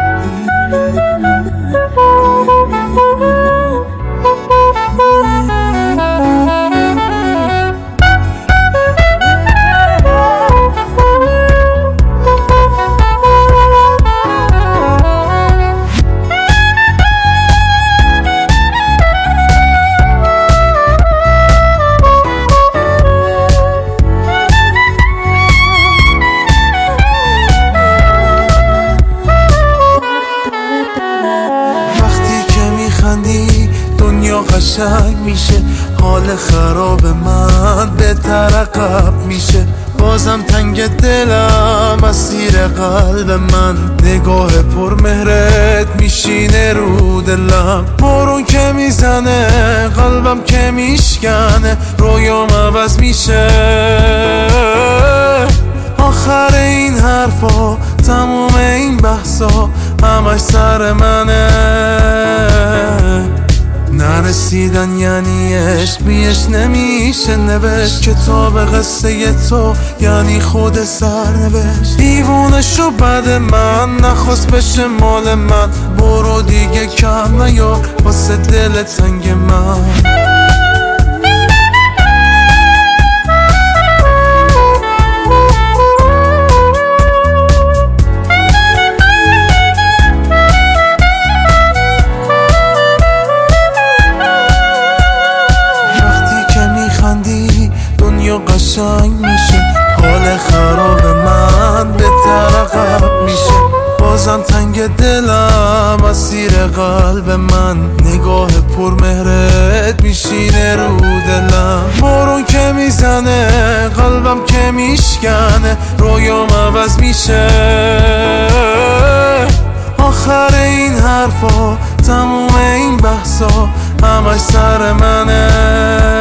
دنیا قشنگ میشه، حال خراب من بهتر عقب میشه. بازم تنگ دلم اسیر قلب من، نگاه پر مهرت میشینه رو دلم. بارون که میزنه قلبم که میشکنه، رویام عوض میشه. آخر این حرفا تموم این بحثا همش سر منه. نرسیدن یعنی عشق، بیش نمیشه نوشت. کتاب قصه تو یعنی خود سرنوشت. دیوونه شو بعد من نخواست بشه مال من، برو دیگه کم نیا واسه دل تنگ من. دنیا قشنگ میشه، حال خراب من بهتر عقب میشه. بازم تنگ دلم اسیر قلب من، نگاه پر مهرت میشینه رو دلم. بارون که میزنه قلبم که میشکنه، رویام عوض میشه. آخر این حرفا تموم این بحثا همش سر منه.